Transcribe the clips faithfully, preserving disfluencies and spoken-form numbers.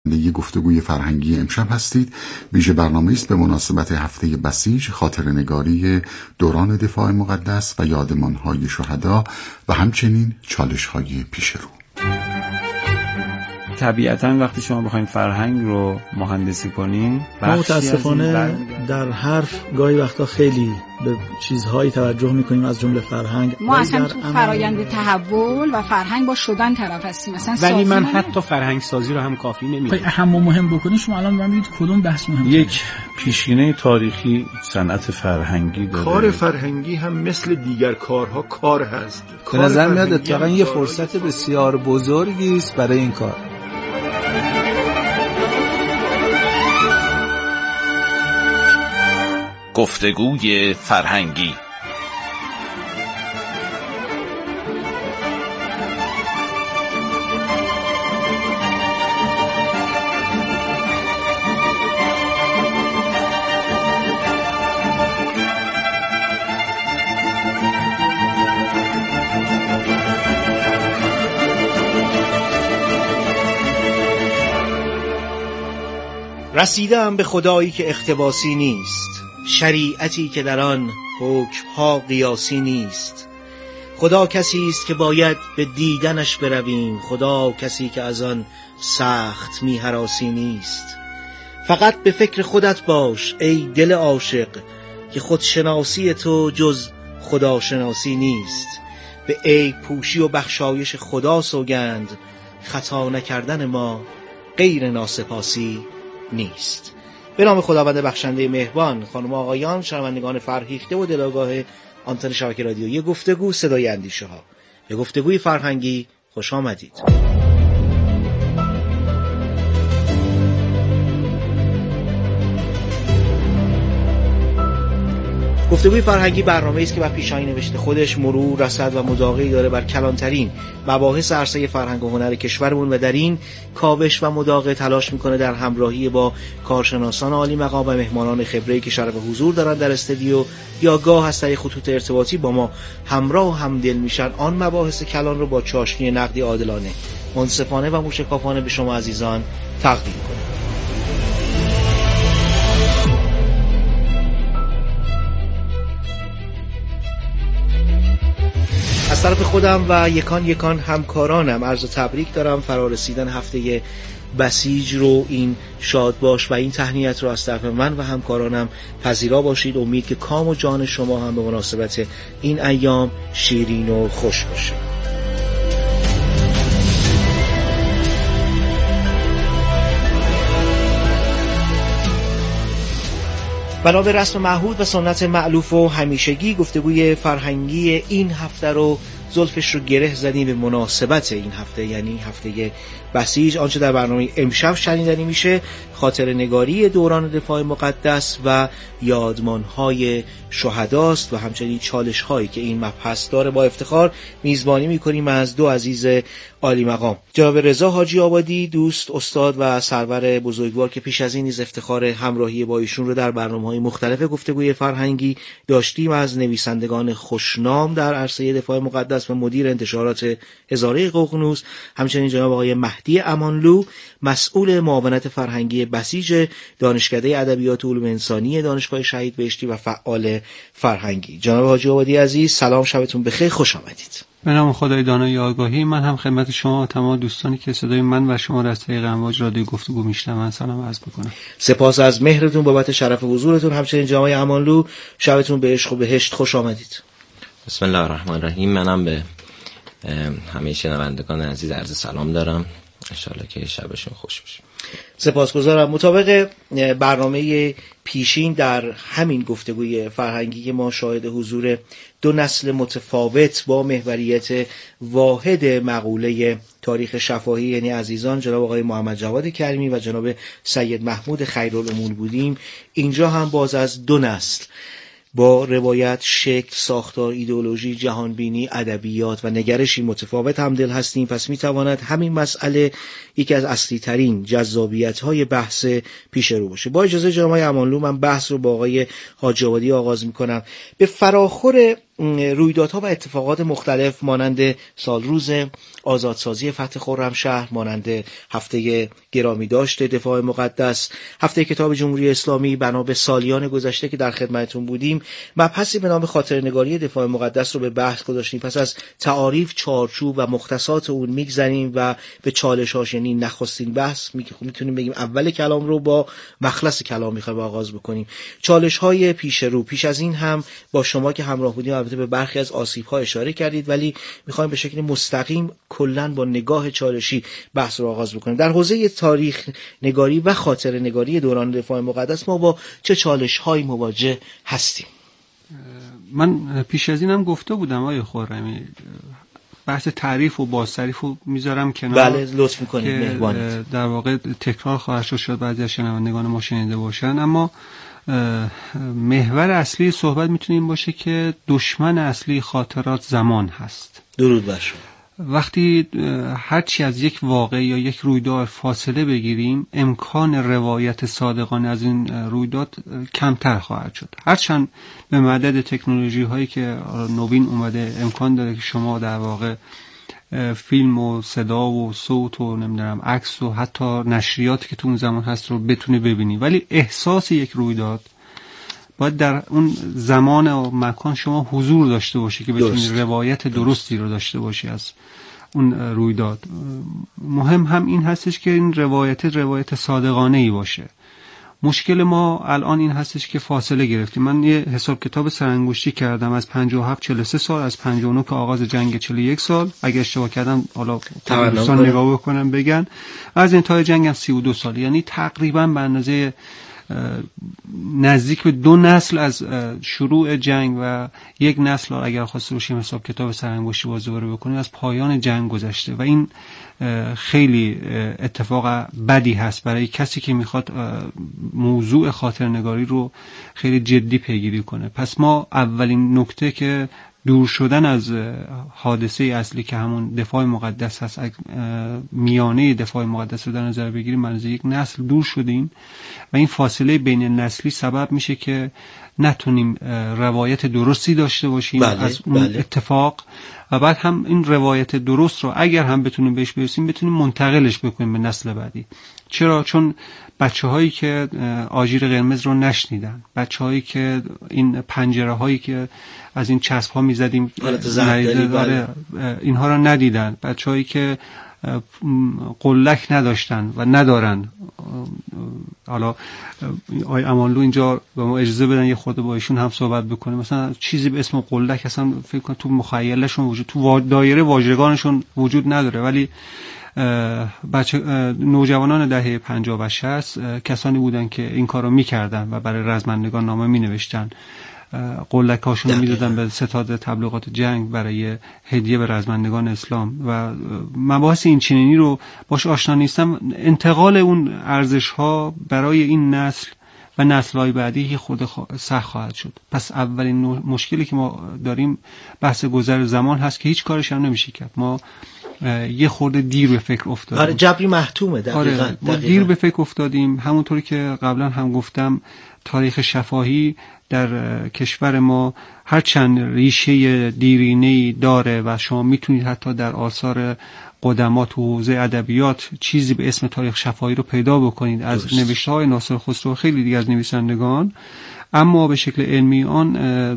یه گفتگوی فرهنگی امشب هستید. ویژه برنامه است به مناسبت هفته بسیج، خاطرنگاری دوران دفاع مقدس و یادمان‌های شهدا و همچنین چالش‌های پیش رو. طبیعتاً وقتی شما بخواید فرهنگ رو مهندسی کنین، ما متاسفانه در حرف گاهی وقتا خیلی به چیزهایی توجه میکنیم از جمله فرهنگ. ما اصلا تو فرایند تحول و فرهنگ با شدن طرف هستیم. مثلا ولی من حتی فرهنگ سازی رو هم کافی نمیدونم. اهم و مهم بکنید شما الان ببینید کدوم بحث مهمه. یک پیشینه تاریخی صنعت فرهنگی داره. کار فرهنگی هم مثل دیگر کارها کار هست. به نظر میاد اتفاقا یه فرصت بسیار بزرگی است برای این کار. گفتگوی فرهنگی. رسیدم به خدایی که اقتباسی نیست، شریعتی که در آن حکم‌ها قیاسی نیست. خدا کسی است که باید به دیدنش برویم، خدا کسی که از آن سخت می هراسی نیست. فقط به فکر خودت باش ای دل عاشق، که خودشناسی تو جز خداشناسی نیست. به عیب پوشی و بخشایش خدا سوگند، خطا نکردن ما غیر ناسپاسی نیست. به نام خداوند بخشنده مهربان. خانم آقایان، شنوندگان فرهیخته و دلاگاه آنتن شبکه رادیویی گفتگو صدای اندیشه ها، به گفتگوی فرهنگی خوش آمدید. گفتگوی فرهنگی برنامه‌ای است که بر پیشانی نوشته خودش مرور، رصد و مداقعی داره بر کلانترین مباحث عرصه فرهنگ و هنر کشورمون و در این کاوش و مداقعه تلاش میکنه در همراهی با کارشناسان عالی مقام و مهمانان خبره‌ای که شرف حضور دارن در استودیو یا گاه از طریق خطوط ارتباطی با ما همراه و همدل میشن، آن مباحث کلان رو با چاشنی نقدی عادلانه، منصفانه و موشکافانه به شما عزیزان تقدیم کنیم. از طرف خودم و یکان یکان همکارانم عرض تبریک دارم فرارسیدن هفته بسیج رو. این شاد باش و این تهنیت رو از طرف من و همکارانم پذیرا باشید. امید که کام و جان شما هم به مناسبت این ایام شیرین و خوش باشه. بنا به رسم معهود و سنت مألوف و همیشگی، گفتگوی فرهنگی این هفته رو زلفش رو گره زدیم به مناسبت این هفته، یعنی هفته بسیج. آنچه در برنامه امشب شنیدنی میشه خاطرنگاری دوران دفاع مقدس و یادمانهای شهداست و همچنین چالش‌هایی که این مبحث داره. با افتخار میزبانی میکنیم از دو عزیز عالی مقام، جناب رضا حاجی آبادی، دوست، استاد و سرور بزرگوار که پیش از این نیز افتخار همراهی با ایشون رو در برنامه‌های مختلف گفتگوی فرهنگی داشتیم، از نویسندگان خوشنام در عرصه دفاع مقدس و مدیر انتشارات هزاره ققنوس، همچنین جناب آقای مهدی امانلو، مسئول معاونت فرهنگی بسیج دانشکده ادبیات و علوم انسانی دانشگاه شهید بهشتی و فعال فرهنگی. جناب حاجی آبادی عزیز، سلام، شبتون بخیر، خوش آمدید. به نام خدای دانای آگاهی، من هم خدمت شما و تمام دوستانی که صدای من و شما از طریق امواج رادیو گفتگو میشنون سلام عرض می‌کنم. سپاس از مهرتون بابت شرف حضورتون. همچنین جناب امانلو، شبتون به عشق و بهشت خوش آمدید. بسم الله الرحمن الرحیم. منم به همه شنوندگان عزیز عرض سلام دارم، انشالله که شبشون خوش باشه. سپاسگزارم. مطابق برنامه پیشین در همین گفتگوی فرهنگی که ما شاهد حضور دو نسل متفاوت با محوریت واحد مقوله تاریخ شفاهی، یعنی عزیزان جناب آقای محمد جواد کریمی و جناب سید محمود خیرالامور بودیم، اینجا هم باز از دو نسل با روایت، شکل، ساختار، ایدئولوژی، جهانبینی، ادبیات و نگرشی متفاوت همدل هستیم. پس میتواند همین مسئله یکی از اصلی ترین جذابیت های بحث پیش رو باشه. با اجازه جناب آقای امانلو، من بحث رو با آقای حاجی آبادی آغاز میکنم. به فراخور رویدادها و اتفاقات مختلف مانند سالروز آزادسازی فتح خرمشهر، مانند هفته گرامی داشت دفاع مقدس، هفته کتاب جمهوری اسلامی، بنا به سالیان گذشته که در خدمتتون بودیم، مبحثی به نام خاطرنگاری دفاع مقدس رو به بحث گذاشتیم. پس از تعاریف، چارچوب و مختصات اون میگذریم و به چالش‌هاش، یعنی نخستین بحث میتونیم بگیم اول کلام رو با مخلص کلام میخوایم آغاز بکنیم. چالش‌های پیش رو. پیش از این هم با شما که همراه بودیم البته به برخی از آسیب‌ها اشاره کردید، ولی میخوایم به شکل مستقیم کلاً با نگاه چالشی بحث رو آغاز بکنیم. در حوزه تاریخ نگاری و خاطره نگاری دوران دفاع مقدس ما با چه چالش‌هایی مواجه هستیم؟ من پیش از اینم گفته بودم آقای خرمی، بحث تعریف و بازتعریف رو میذارم کنار. بله لطف میکنید، مهربانید. در واقع تکرار خواهد شد، شاید بعضی از شنوندگان ما شنیده باشن، اما محور اصلی صحبت میتونه این باشه که دشمن اصلی خاطرات زمان هست. درود بر شما. وقتی هرچی از یک واقعه یا یک رویداد فاصله بگیریم، امکان روایت صادقانه از این رویداد کمتر خواهد شد. هرچند به مدد تکنولوژی هایی که نوین اومده امکان داره که شما در واقع فیلم و صدا و صوت و نمیدونم عکس و حتی نشریاتی که تو اون زمان هست رو بتونه ببینی، ولی احساس یک رویداد باید در اون زمان و مکان شما حضور داشته باشی که بتونی روایت درستی رو داشته باشی از اون رویداد. مهم هم این هستش که این روایت روایت صادقانه‌ای باشه. مشکل ما الان این هستش که فاصله گرفتیم. من یه حساب کتاب سرانگشتی کردم از پنجاه و هفت چهل و سه سال، از پنجاه و نه که آغاز جنگ چهل و یک سال، اگه اشتباه کردم حالا دوستان نگاه بکنم بگن، از انتهای جنگ هم سی و دو سال، یعنی تقریبا به اندازه نزدیک به دو نسل از شروع جنگ و یک نسل اگر خواسته باشیم حساب کتاب سرانگشتی باز دوباره بکنیم از پایان جنگ گذشته و این خیلی اتفاق بدی هست برای کسی که میخواد موضوع خاطرنگاری رو خیلی جدی پیگیری کنه. پس ما اولین نکته که دور شدن از حادثه اصلی که همون دفاع مقدس هست، میانه دفاع مقدس رو در نظر بگیریم، من از یک نسل دور شدیم و این فاصله بین نسلی سبب میشه که نتونیم روایت درستی داشته باشیم بله، از اون بله. اتفاق، و بعد هم این روایت درست رو اگر هم بتونیم بهش برسیم بتونیم منتقلش بکنیم به نسل بعدی. چرا؟ چون بچه هایی که آژیر قرمز رو نشنیدن، بچه هایی که این پنجره هایی که از این چسب ها می زدیم اینها رو ندیدن، بچه هایی که قلک نداشتن و ندارن. حالا آقای امانلو اینجا به ما اجازه بدن یه خود با ایشون هم صحبت بکنیم. مثلا چیزی به اسم قلک اصلا فکر کنم تو مخیلشون وجود، تو دایره واژگانشون وجود نداره، ولی بچه نوجوانان دهه پنجاه و شصت کسانی بودن که این کارو میکردن و برای رزمندگان نامه مینوشتن، قلک هاشون میدادن به ستاد تبلیغات جنگ برای هدیه به رزمندگان اسلام و مباحث این چنینی رو باش آشنا نیستم. انتقال اون ارزش ها برای این نسل و نسل‌های بعدی خود سخت خواهد شد. پس اولین مشکلی که ما داریم بحث گذر زمان هست که هیچ کارش هم نمیشه کرد. ما یه خورده دیر به فکر افتادیم. آره جبری محتومه دقیقاً. آره ما دیر به فکر افتادیم. همونطوری که قبلا هم گفتم تاریخ شفاهی در کشور ما هرچند ریشه دیرینه‌ای داره و شما میتونید حتی در آثار قدما تو حوزه ادبیات چیزی به اسم تاریخ شفاهی رو پیدا بکنید از نوشته‌های ناصر خسرو، خیلی دیگه از نویسندگان، اما به شکل علمی آن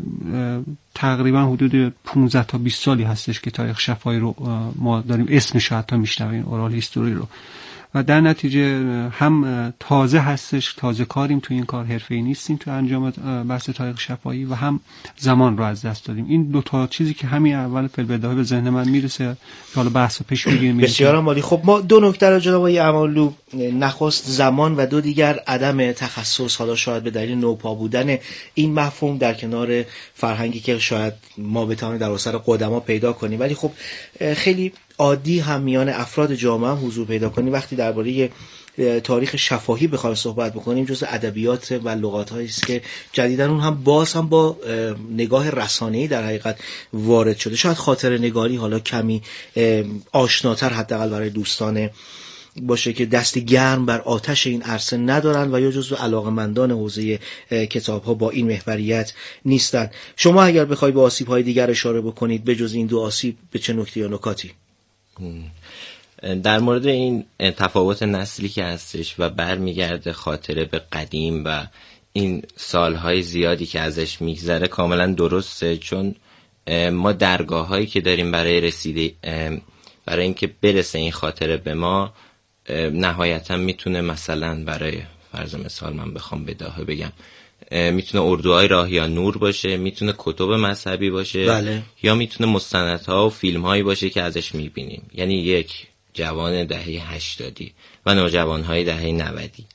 تقریبا حدود پانزده تا بیست سالی هستش که تاریخ شفاهی رو ما داریم اسمش رو حتی میشنویم، اورال هیستوری رو، و در نتیجه هم تازه هستش، تازه کاریم تو این کار، حرفه‌ای نیستیم تو انجام بحث تاریخ شفاهی و هم زمان رو از دست دادیم. این دو تا چیزی که همین اول فی‌البداهه به ذهن من میرسه که حالا بحث پیش بگیریم. بسیار عالی. خب ما دو نکته رو جناب آقای امانلو، نخست زمان و دو دیگر عدم تخصص، حالا شاید به دلیل نوپا بودن این مفهوم در کنار فرهنگی که شاید ما بتوانیم در اثر قدما پیدا کنیم، ولی خب خیلی عادی هم میان افراد جامعه هم حضور پیدا کنیم. وقتی درباره تاریخ شفاهی بخوایم صحبت بکنیم جزء ادبیات و لغات‌هایی است که جدیداً اون هم باز هم با نگاه رسانه‌ای در حقیقت وارد شده. شاید خاطره نگاری حالا کمی آشناتر حداقل برای دوستان باشه که دست گرم بر آتش این عرصه ندارن و یا جزو علاقمندان حوزه کتاب ها با این محوریت نیستن. شما اگر بخوای به آسیب های دیگر اشاره بکنید به جز این دو آسیب به چه نکته یا نکاتی؟ در مورد این تفاوت نسلی که هستش و برمیگرده خاطره به قدیم و این سالهای زیادی که ازش میگذره کاملا درسته، چون ما درگاه هایی که داریم برای رسیده برای اینکه برسه این خاطره به ما نهایتا میتونه مثلا برای فرض مثال من بخوام بداهه بگم میتونه اردوهای راهیان نور باشه، میتونه کتب مذهبی باشه، بله. یا میتونه مستندها و فیلم هایی باشه که ازش میبینیم. یعنی یک جوان دهه هشتادی و نوجوانهای دهه نودی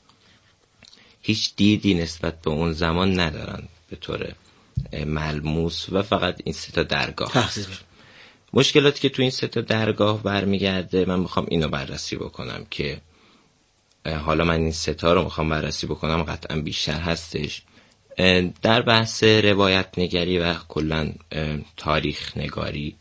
هیچ دیدی نسبت به اون زمان ندارن به طور ملموس و فقط این سه تا درگاه هست. مشکلاتی که تو این سه تا درگاه برمیگرده من میخوام اینو بررسی بکنم که حالا من این سه تا رو میخوام بررسی بکنم، قطعا بیشتر هستش. در بحث روایت نگاری و کلا تاریخ نگاری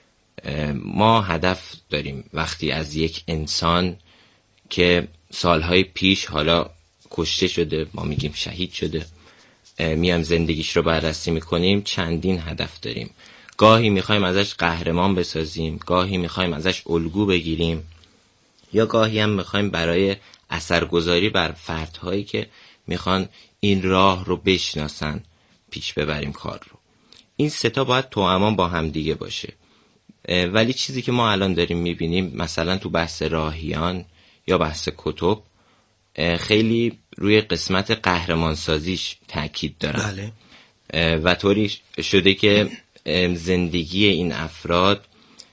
ما هدف داریم وقتی از یک انسان که سالهای پیش حالا کشته شده، ما میگیم شهید شده، میام زندگیش رو بررسی میکنیم، چندین هدف داریم. گاهی میخوایم ازش قهرمان بسازیم، گاهی میخوایم ازش الگو بگیریم، یا گاهی هم میخوایم برای اثرگذاری بر فردهایی که میخوان این راه رو بشناسن پیش ببریم کار رو. این سه تا باید توامان با هم دیگه باشه. ولی چیزی که ما الان داریم میبینیم مثلا تو بحث راهیان یا بحث کتب خیلی روی قسمت قهرمانسازیش تاکید دارن. بله. و طوری شده که زندگی این افراد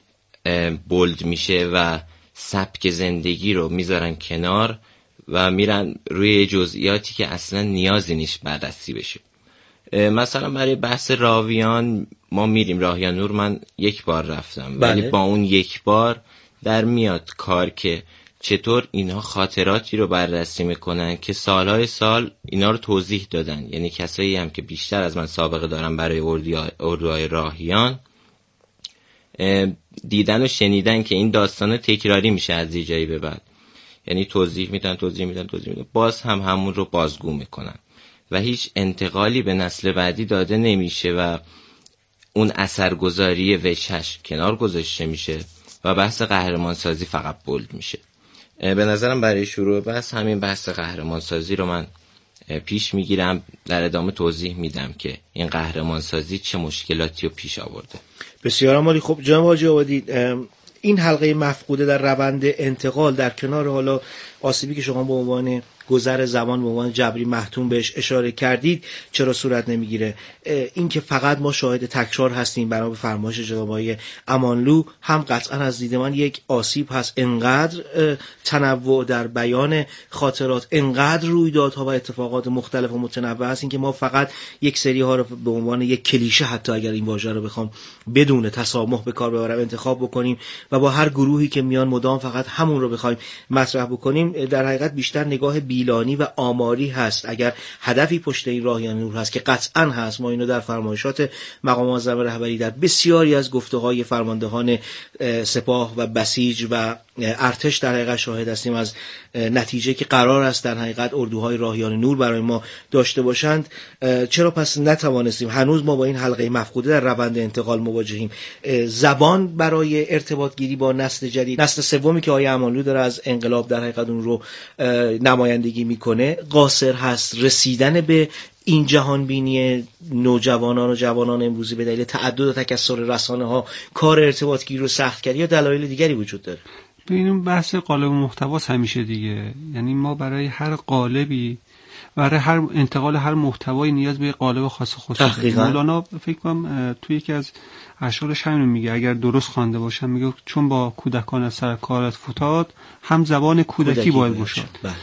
بولد میشه و سبک زندگی رو میذارن کنار و میرن روی جزئیاتی که اصلا نیازی نیست بررسی بشه. مثلا برای بحث راویان ما میریم راهیان نور، من یک بار رفتم. بله. ولی با اون یک بار در میاد کار که چطور اینها خاطراتی رو بررسی میکنن که سالهای سال اینا رو توضیح دادن. یعنی کسایی هم که بیشتر از من سابقه دارن برای اردوهای راهیان دیدن و شنیدن که این داستان تکراری میشه از یه جایی به بعد. یعنی توضیح میدن توضیح میدن توضیح میدن باز هم همون رو بازگو میکنن و هیچ انتقالی به نسل بعدی داده نمیشه و اون اثرگذاری وجهش کنار گذاشته میشه و بحث قهرمانسازی فقط بولد میشه. به نظرم برای شروع بحث همین بحث قهرمانسازی رو من پیش میگیرم، در ادامه توضیح میدم که این قهرمانسازی چه مشکلاتی رو پیش آورده. بسیار عالی. خب جناب حاجی آبادی، این حلقه مفقوده در روند انتقال در کنار حالا آسیبی که شما به عنوان گذر زمان به عنوان جبری محتوم بهش اشاره کردید چرا صورت نمیگیره؟ این که فقط ما شاهد تکرار هستیم بنا به فرمایش جناب آقای امانلو هم قطعا از دید من یک آسیب هست. انقدر تنوع در بیان خاطرات، انقدر رویدادها و اتفاقات مختلف و متنوع هست این که ما فقط یک سری ها رو به عنوان یک کلیشه، حتی اگر این واژه رو بخوام بدون تسامح به کار ببرم، انتخاب بکنیم و با هر گروهی که میان مدام فقط همون رو بخوایم مطرح بکنیم، در حقیقت بیشتر نگاه بیلانی و آماری هست. اگر هدفی پشت این راهیان نور هست که قطعا هست، ما اینو در فرمایشات مقام معظم رهبری در بسیاری از گفته‌های فرماندهان سپاه و بسیج و ارتش در حقیقت شاهد هستیم از نتیجه که قرار است در حقیقت اردوهای راهیان نور برای ما داشته باشند. چرا پس نتوانستیم هنوز ما با این حلقه مفقوده در روند انتقال مواجهیم؟ زبان برای ارتباط گیری با نسل جدید، نسل سومی که آقای امانلو داره از انقلاب در حقیقت اون رو نمایندگی میکنه، قاصر هست رسیدن به این جهان بینی نوجوانان و جوانان امروزی به دلیل تعدد و تکثر رسانه ها کار ارتباط گیری رو سخت کرد یا دلایل دیگری وجود داره؟ ببینیم بحث قالب محتواست همیشه دیگه. یعنی ما برای هر قالبی، برای هر انتقال هر محتوایی نیاز به قالب خاص خصوصی. مولانا فکر کنم توی یکی از اشعارش همین میگه، اگر درست خوانده باشم، میگه چون با کودکان از سر کارت فتاد هم زبان کودکی, کودکی باید گشاد.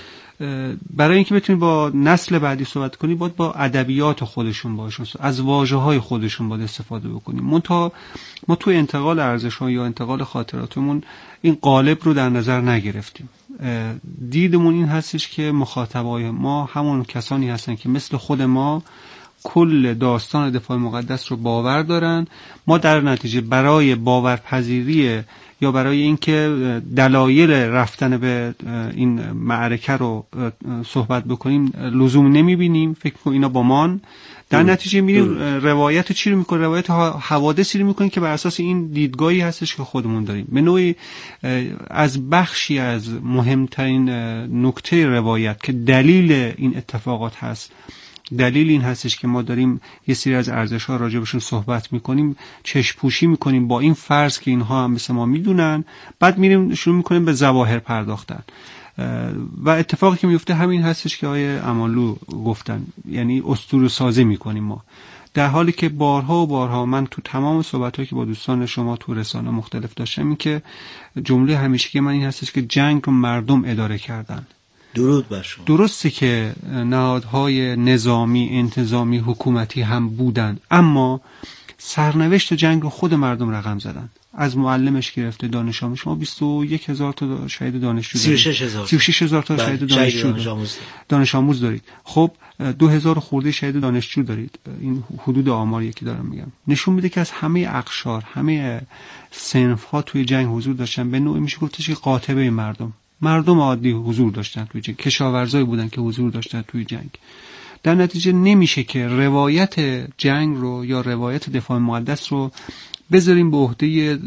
برای اینکه بتونی با نسل بعدی صحبت کنی باید با ادبیات خودشون باشون، از واژه‌های خودشون باید استفاده بکنیم. منتها ما توی انتقال ارزش‌ها یا انتقال خاطراتمون این قالب رو در نظر نگرفتیم. دیدمون این هستش که مخاطبای ما همون کسانی هستن که مثل خود ما کل داستان دفاع مقدس رو باور دارن. ما در نتیجه برای باورپذیری یا برای اینکه دلایل رفتن به این معرکه رو صحبت بکنیم لزوم نمیبینیم. فکر کنم اینا با من در نتیجه میریم روایت چی رو میکنه، روایت حوادثی رو میکنیم که بر اساس این دیدگاهی هستش که خودمون داریم. به نوعی از بخشی از مهمترین نکته روایت که دلیل این اتفاقات هست، دلیل این هستش که ما داریم یه سری از ارزش‌ها راجبشون صحبت میکنیم، چشم پوشی میکنیم با این فرض که اینها هم مثل ما میدونن، بعد میریم شروع میکنیم به ظواهر پرداختن و اتفاقی که میفته همین هستش که آقای امانلو گفتن، یعنی اسطوره سازی میکنیم ما، در حالی که بارها و بارها من تو تمام صحبت‌هایی که با دوستان شما تو رسانه مختلف داشتم این که جمله همیشه که من این هستش که جنگ رو مردم اداره کردن. درود بر شما. درسته که نهادهای نظامی، انتظامی، حکومتی هم بودن، اما سرنوشت جنگ رو خود مردم رقم زدن. از معلمش گرفته دانش آموز، شما بیست و یک هزار تا شهید دانشجو دارید، سی و شش هزار سی و شش هزار تا شهید دانشجو دارید. دانش آموز دارید. خب دو هزار خورده شهید دانشجو دارید. این حدود آماریه که دارم میگم، نشون میده که از همه اقشار، همه صنف‌ها توی جنگ حضور داشتن. به نوعی میشه گفتش که قاطبه مردم مردم عادی حضور داشتن توی جنگ، کشاورزایی بودن که حضور داشتن توی جنگ. در نتیجه نمیشه که روایت جنگ رو یا روایت دفاع مقدس رو بذاریم به عهده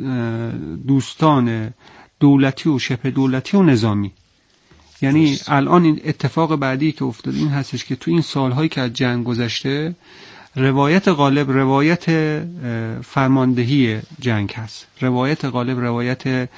دوستان دولتی و شبه دولتی و نظامی. یعنی فست. الان این اتفاق بعدی که افتاد این هستش که تو این سالهایی که از جنگ گذشته روایت غالب روایت فرماندهی جنگ هست، روایت غالب روایت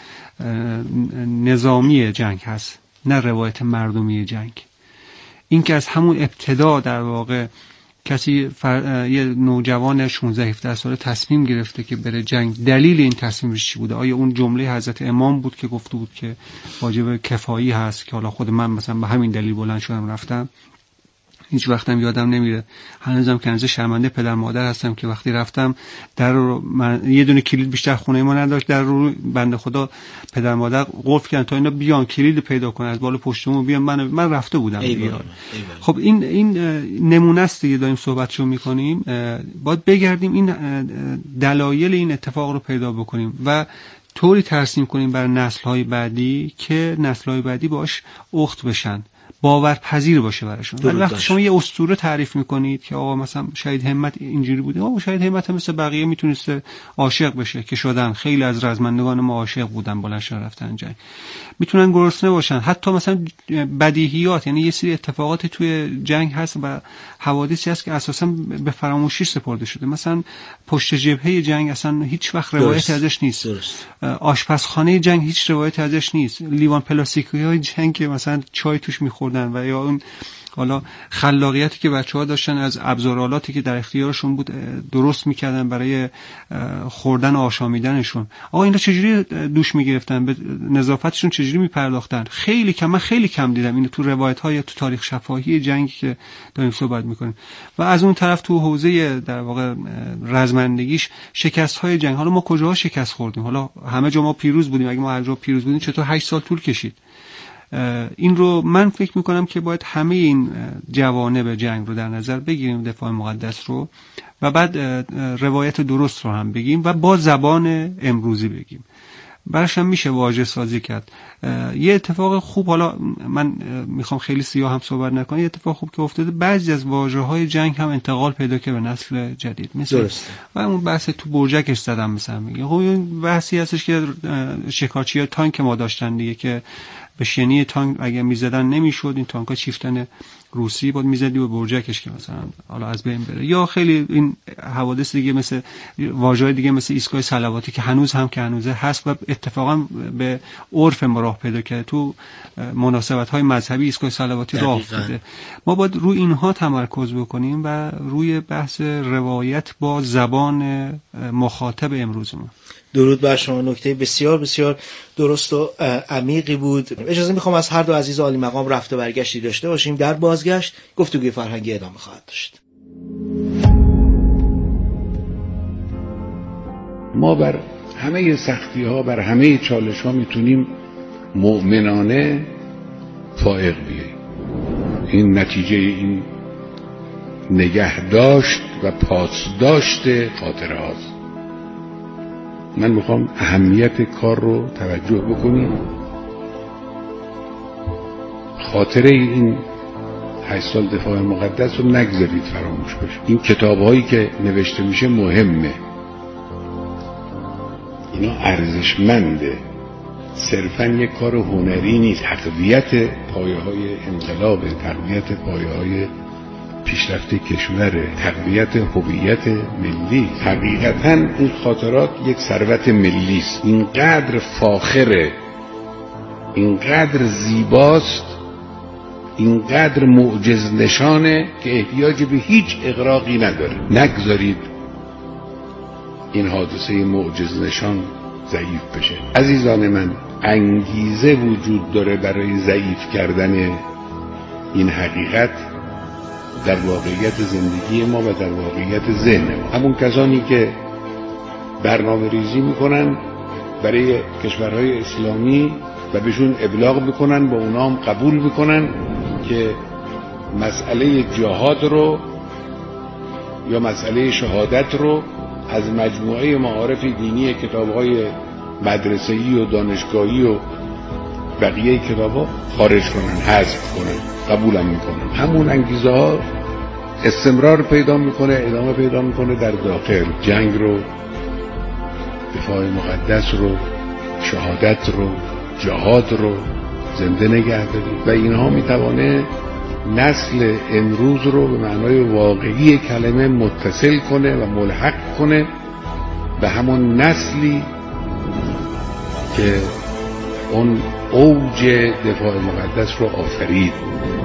نظامی جنگ هست، نه روایت مردمی جنگ. این که از همون ابتدا در واقع کسی فر... یه نوجوان شانزده هفده ساله تصمیم گرفته که بره جنگ، دلیل این تصمیمش چی بوده؟ آیا اون جمله حضرت امام بود که گفته بود که واجب کفایی هست که حالا خود من مثلا به همین دلیل بلند شدم رفتم؟ هیچ وقتم یادم نمیره، هنوزم که هنوز شرمنده پدر مادر هستم که وقتی رفتم در رو من... یه دونه کلید بیشتر خونه ما نداشت، در رو بنده خدا پدر مادر قفل کردن تا اینا بیان کلید پیدا کنن از بالا پشتمون بیان. من من رفته بودم دیگه. خب این این نمونه است دیگه، داریم صحبتشو میکنیم. باید بگردیم این دلایل این اتفاق رو پیدا بکنیم و طوری ترسیم کنیم برای نسل‌های بعدی که نسل‌های بعدی باش اخت بشن، باورپذیر باشه براشون. ولی وقتی شما یه اسطوره تعریف میکنید که آقا مثلا شهید همت اینجوری بوده، آقا شهید همت هم مثل بقیه میتونسته عاشق بشه که شدن، خیلی از رزمندگان ما عاشق بودن، بلند شدن رفتن جنگ، میتونن گرسنه باشن، حتی مثلا بدیهیات، یعنی یه سری اتفاقات توی جنگ هست و حوادثی هست که اساسا به فراموشی سپرده شده. مثلا پشت جبهه جنگ اصلا هیچ وقت روایت ازش نیست. درست. آشپزخانه جنگ هیچ روایت ازش نیست. لیوان پلاستیکی های جنگ که مثلا چای توش میخوردن و یا اون حالا خلاقیتی که بچه‌ها داشتن از ابزارالاتی که در اختیارشون بود درست میکردن برای خوردن و آشامیدنشون. آقا اینا چجوری دوش میگرفتن، به نظافتشون چجوری میپرداختن؟ خیلی کم، من خیلی کم دیدم اینو تو روایت‌های تو تاریخ شفاهی جنگ که داریم صحبت میکنیم. و از اون طرف تو حوزه در واقع رزمندگیش شکست‌های جنگ، حالا ما کجاها شکست خوردیم؟ حالا همه جا ما پیروز بودیم، اگه ما هر جا پیروز بودیم چطور هشت سال طول کشید؟ این رو من فکر میکنم که باید همه این جوانب جنگ رو در نظر بگیریم، دفاع مقدس رو، و بعد روایت درست رو هم بگیم و با زبان امروزی بگیم. برش هم میشه واژه سازی کرد. یه اتفاق خوب، حالا من میخوام خیلی سیاه هم صحبت نکنم، یه اتفاق خوب که افتاده، بعضی از واژه‌های جنگ هم انتقال پیدا کرد به نسل جدید، مثل و اون بحث تو برجکش زدم مثلا میگه. خب این بحثی هستش که شکارچی‌ها تانک ما داشتن دیگه که به شنی تانک اگه میزدن نمیشد، این تانک‌ها چیفتن روسی بود میزدی و برجکش که مثلا حالا از بین بره. یا خیلی این حوادث دیگه مثل واژه‌های دیگه مثل ایستگاه صلواتی که هنوز هم که هنوزه هست و اتفاقا به عرف ما راه پیدا کرده، تو مناسبت‌های مذهبی ایستگاه صلواتی راه افتاده. ما باید روی اینها تمرکز بکنیم و روی بحث روایت با زبان مخاطب امروزمون. درود بر شما. نکته بسیار بسیار درست و عمیقی بود. اجازه میخوام از هر دو عزیز عالی مقام رفت و برگشتی داشته باشیم. در بازگشت گفتگوی فرهنگی ادامه خواهد داشت. ما بر همه سختی ها، بر همه چالش ها میتونیم مؤمنانه فائق بیاییم. این نتیجه این نگهداشت و پاسداشت خاطره هاست. من میخوام اهمیت کار رو توجه بکنیم. خاطره این هشت سال دفاع مقدس رو نگذارید فراموش بشه. این کتاب‌هایی که نوشته میشه مهمه، اینا ارزشمنده، صرفاً یک کار هنری نیست. تقویت پایه‌های انقلاب، تقویت پایه‌های پیشرفت کشور، تقویت هویت ملی. حقیقتاً این خاطرات یک ثروت ملی است. اینقدر فاخره، اینقدر زیباست، اینقدر معجز نشانه که احتیاج به هیچ اغراقی نداره. نگذارید این حادثه معجز نشان ضعیف بشه. عزیزان من، انگیزه وجود داره برای ضعیف کردن این حقیقت در واقعیت زندگی ما و در واقعیت ذهن ما. همون کسانی که برنامه ریزی میکنن برای کشورهای اسلامی و بهشون ابلاغ میکنن، با اونا هم قبول میکنن که مسئله جهاد رو یا مسئله شهادت رو از مجموعه معارف دینی کتاب‌های مدرسه‌ای و دانشگاهی و بقیه کتاب‌ها خارج کنن، حذف کنن، قبولم میکنن. همون انگیزه ها استمرار پیدا میکنه، ادامه پیدا میکنه در داخل. جنگ رو، دفاع مقدس رو، شهادت رو، جهاد رو زنده نگه داریم و اینها میتوانه نسل امروز رو به معنای واقعی کلمه متصل کنه و ملحق کنه به همون نسلی که اون اوج دفاع مقدس رو آفرید.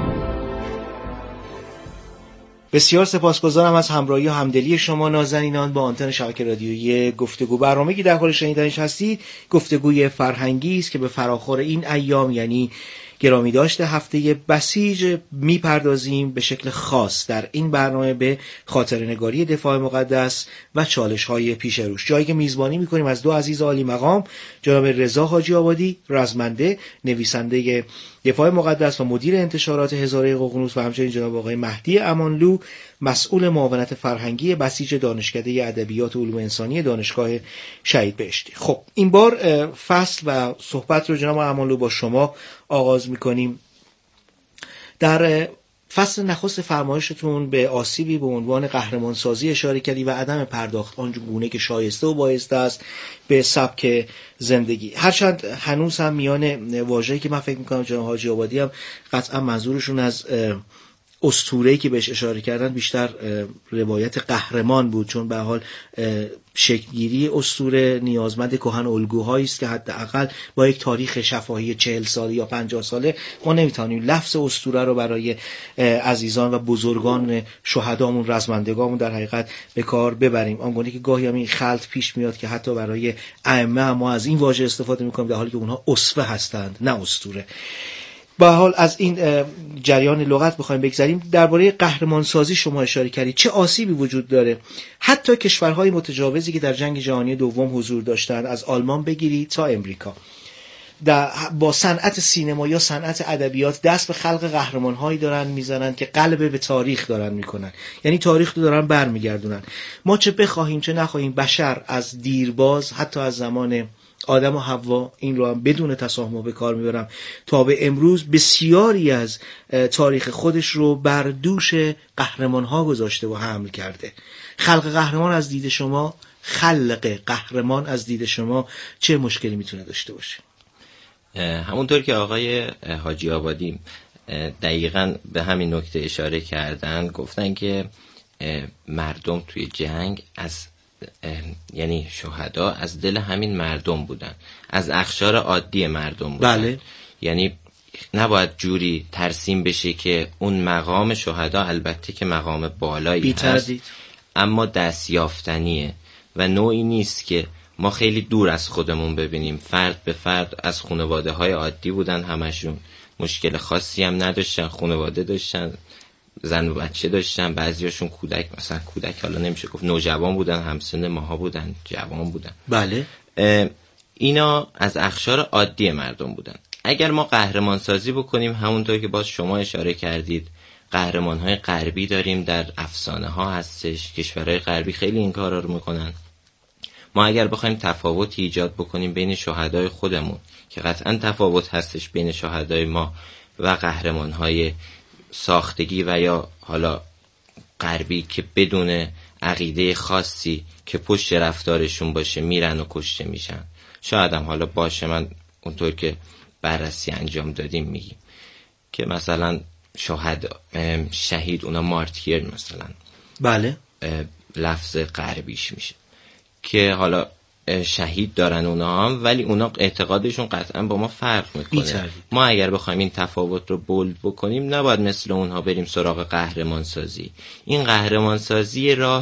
بسیار سپاسگزارم از همراهی و همدلی شما نازنینان با آنتن شبکه رادیویی گفتگو. برنامه‌ای که در حال شنیدنش هستید گفتگوی فرهنگی است که به فراخور این ایام، یعنی گرامی داشته هفته بسیج، میپردازیم به شکل خاص در این برنامه به خاطره‌نگاری دفاع مقدس و چالش‌های پیش روش. جایی که میزبانی میکنیم از دو عزیز عالی مقام، جناب رضا حاجی آبادی، رزمنده، نویسنده دفاع مقدس و مدیر انتشارات هزاره ققنوس، و همچنین جناب آقای مهدی امانلو، مسئول معاونت فرهنگی بسیج دانشکده ادبیات و علوم انسانی دانشگاه شهید بهشتی. خب این بار فصل و صحبت رو جناب امانلو با شما آغاز میکنیم. در فصل نخست فرمایشتون به آسیبی به عنوان قهرمانسازی اشاره کردی و عدم پرداخت آنگونه که شایسته و بایسته است به سبک زندگی. هرچند هنوز هم میان واژه‌ای که من فکر میکنم جناب حاجی آبادی هم قطعا منظورشون از اسطوره‌ای که بهش اشاره کردن بیشتر روایت قهرمان بود، چون به حال شکلگیری اسطوره نیازمند کهن الگوهایی است که حداقل با یک تاریخ شفاهی چهل ساله یا پنجاه ساله ما نمیتونیم لفظ اسطوره رو برای عزیزان و بزرگان شهدامون، رزمندگانمون در حقیقت به کار ببریم. آنگونه که گاهی هم این خلط پیش میاد که حتی برای ائمه ما از این واژه استفاده میکنیم در حالی که اونها اسوه هستند نه اسطوره. با حال از این جریان لغت بخوایم بگذریم، درباره قهرمانسازی شما اشاره کردید. چه آسیبی وجود داره؟ حتی کشورهای متجاوزی که در جنگ جهانی دوم حضور داشتند، از آلمان بگیرید تا امریکا، در با صنعت سینما یا صنعت ادبیات دست به خلق قهرمان‌هایی دارن میزنن که قلب به تاریخ دارن میکنن، یعنی تاریخ رو دارن برمیگردونن. ما چه بخواهیم چه نخواهیم، بشر از دیرباز، حتی از زمان آدم و حوا، این رو هم بدون تساهل به کار میبرم، تا به امروز بسیاری از تاریخ خودش رو بر دوش قهرمان ها گذاشته و حمل کرده. خلق قهرمان از دید شما، خلق قهرمان از دید شما چه مشکلی میتونه داشته باشه؟ همونطور که آقای حاجی آبادی دقیقاً به همین نکته اشاره کردن، گفتن که مردم توی جنگ از یعنی شهدا از دل همین مردم بودن، از اقشار عادی مردم بودن. بله. یعنی نباید جوری ترسیم بشه که اون مقام شهدا البته که مقام بالایی هست، اما دستیافتنیه و نوعی نیست که ما خیلی دور از خودمون ببینیم. فرد به فرد از خانواده های عادی بودن، همشون مشکل خاصی هم نداشتن، خانواده داشتن، زن و بچه داشتن، بعضیاشون کودک، مثلا کودک حالا نمیشه گفت نوجوان بودن، همسن ماها بودن، جوان بودن. بله. اینا از اقشار عادی مردم بودن. اگر ما قهرمان سازی بکنیم، همونطور که باز شما اشاره کردید، قهرمان‌های غربی داریم، در افسانه ها هستش، کشورهای غربی خیلی این کارا رو میکنن. ما اگر بخوایم تفاوتی ایجاد بکنیم بین شهدای خودمون که قطعا تفاوت هستش بین شهدای ما و قهرمان‌های ساختگی و یا حالا غربی که بدون عقیده خاصی که پشت رفتارشون باشه میرن و کشته میشن، شاید هم حالا باشه من اونطور که بررسی انجام دادیم میگیم که مثلا شهدا، شهید، اونا مارتیر مثلا، بله، لفظ غربیش میشه که حالا شهید دارن اونا هم، ولی اونا اعتقادشون قطعا با ما فرق میکنه. ما اگر بخوایم این تفاوت رو بولد بکنیم نباید مثل اونها بریم سراغ قهرمان سازی. این قهرمان سازی راه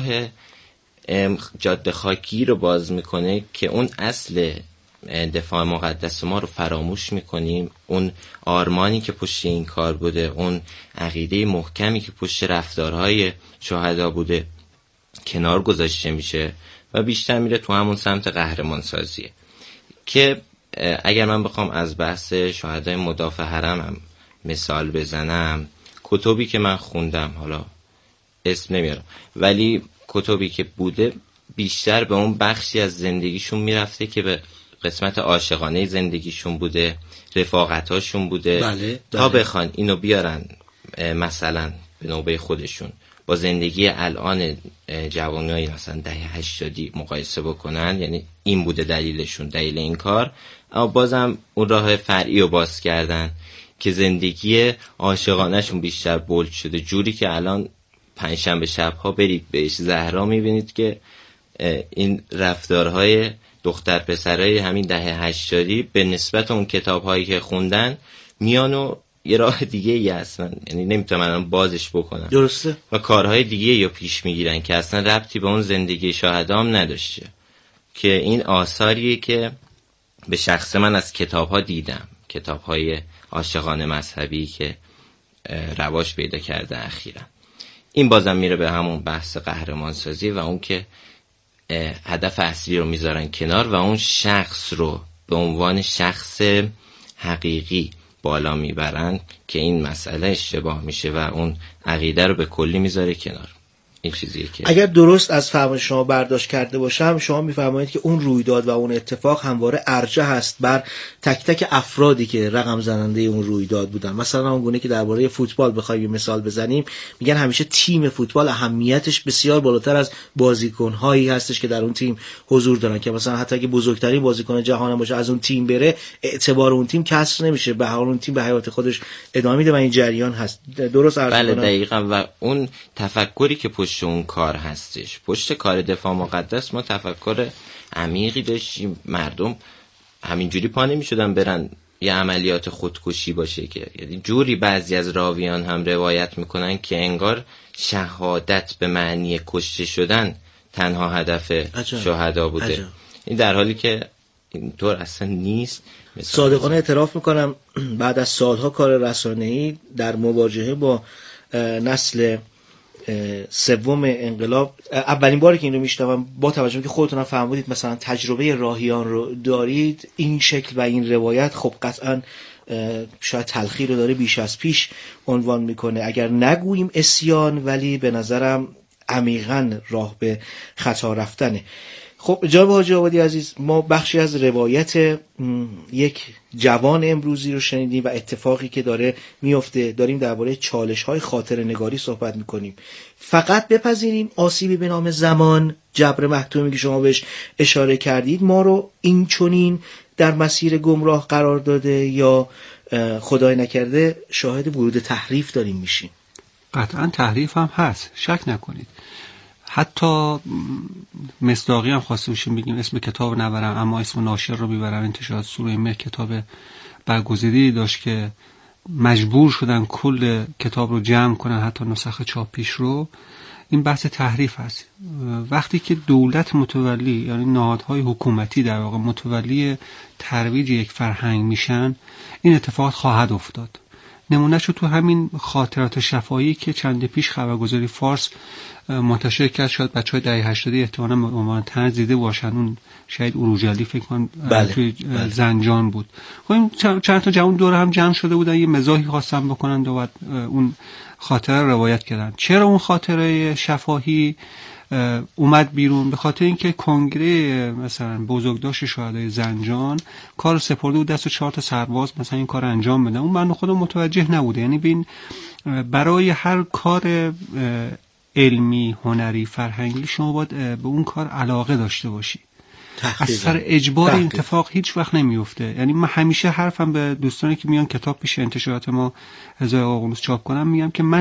جاده خاکی رو باز میکنه که اون اصل دفاع مقدس ما رو فراموش میکنیم، اون آرمانی که پشت این کار بوده، اون عقیده محکمی که پشت رفتارهای شهدا بوده کنار گذاشته میشه و بیشتر میره تو همون سمت قهرمان سازیه. که اگر من بخوام از بحث شهدای مدافع حرمم مثال بزنم، کتبی که من خوندم، حالا اسم نمیارم، ولی کتبی که بوده بیشتر به اون بخشی از زندگیشون میرفته که به قسمت عاشقانه زندگیشون بوده، رفاقتاشون بوده. بله، تا بله. بخوان اینو بیارن مثلا به نوبه خودشون با زندگی الان جوانای مثلا دهه هشتادی مقایسه بکنن، یعنی این بوده دلیلشون، دلیل این کار، اما بازم اون راه فرعی رو باز کردن که زندگی عاشقانه‌شون بیشتر بولد شده، جوری که الان پنجشنبه شب‌ها برید بهش زهرا می‌بینید که این رفتارهای دختر پسرای همین دهه هشتادی به نسبت اون کتاب‌هایی که خوندن میان و یه راه دیگه ای اصلا، یعنی نمیتونم بازش بکنم. درسته. و کارهای دیگه یا پیش میگیرن که اصلا ربطی به اون زندگی شهدا هم نداشته. که این آثاریه که به شخص من از کتاب‌ها دیدم، کتاب‌های عاشقانه مذهبی که رواج پیدا کرده اخیراً. این بازم میره به همون بحث قهرمان سازی و اون که هدف اصلی رو میذارن کنار و اون شخص رو به عنوان شخص حقیقی بالا میبرن که این مسئله اشتباه میشه و اون عقیده رو به کلی میذاره کنار. این چیزیه که اگر درست از فهم شما برداشت کرده باشم، شما میفرمایید که اون رویداد و اون اتفاق همواره ارجح است بر تک تک افرادی که رقم زننده اون رویداد بودن. مثلا اون گونه که درباره فوتبال بخوایم مثال بزنیم، میگن همیشه تیم فوتبال اهمیتش بسیار بالاتر از بازیکن‌هایی هستش که در اون تیم حضور دارن، که مثلا حتی اگه بزرگترین بازیکن جهان باشه از اون تیم بره، اعتبار اون تیم کسر نمیشه، به هر اون تیم به حیات خودش ادامه میده و این جریان هست. درست عرض بله کنم؟ دقیقاً. و اون تفکری که پشت اون کار هستش، پشت کار دفاع مقدس ما تفکر عمیقی داشتیم. مردم همینجوری پا نمی‌شدن برن یه عملیات خودکشی باشه، که یعنی جوری بعضی از راویان هم روایت میکنن که انگار شهادت به معنی کشته شدن تنها هدف شهدا بوده. عجب. این در حالی که اینطور اصلا نیست. صادقانه اعتراف میکنم بعد از سالها کار رسانه‌ای در مواجهه با نسل سوم انقلاب، اولین باری که این رو میشنوم، با توجه که خودتون هم فرمودید مثلا تجربه راهیان رو دارید، این شکل و این روایت خب قطعا شاید تلخی رو داره بیش از پیش عنوان میکنه. اگر نگوییم اسیان، ولی به نظرم عمیقاً راه به خطا رفتنه. خب جناب حاجی آبادی عزیز، ما بخشی از روایت یک جوان امروزی رو شنیدیم و اتفاقی که داره میفته. داریم درباره چالش‌های خاطره نگاری صحبت میکنیم. فقط بپذیریم آسیبی به نام زمان، جبر محتومی که شما بهش اشاره کردید، ما رو این چنین در مسیر گمراه قرار داده، یا خدای نکرده شاهد ورود تحریف داریم میشیم؟ قطعا تحریف هم هست، شک نکنید. حتی مصداقی هم خواسته باشیم بگیم اسم کتاب نبرم، اما اسم ناشر رو میبرم. انتشارات سوره مه کتاب برگزیده‌ای داشت که مجبور شدن کل کتاب رو جمع کنن، حتی نسخه چاپیش رو. این بحث تحریف هست. وقتی که دولت متولی، یعنی نهادهای حکومتی در واقع متولی ترویج یک فرهنگ میشن، این اتفاقات خواهد افتاد. نمونهشو تو همین خاطرات شفاهی که چند پیش خبرگزاری فارس منتشر کرد، شاید بچهای دهه هشتاد احتمالاً به عنوان طنز دیده باشن، اون شاید اروجلی فکر کنم بله. توی بله. زنجان بود. خب این چند تا جوان دور هم جمع شده بودن، یه مزاحی خواستن بکنن و بعد اون خاطره روایت کردن. چرا اون خاطره شفاهی اومد بیرون؟ به خاطر اینکه کنگره مثلا بزرگداشت شهدای زنجان کار سپرده بود دست چهار تا سرباز مثلا این کار انجام بدن. اون بنده خدا متوجه نبوده. یعنی ببین برای هر کار علمی، هنری، فرهنگی شما باید به اون کار علاقه داشته باشی. از سر اجبار این اتفاق هیچ وقت نمیفته. یعنی من همیشه حرفم به دوستانی که میان کتاب پیش انتشارات ما هزار ققنوس چاپ کنم میگم که من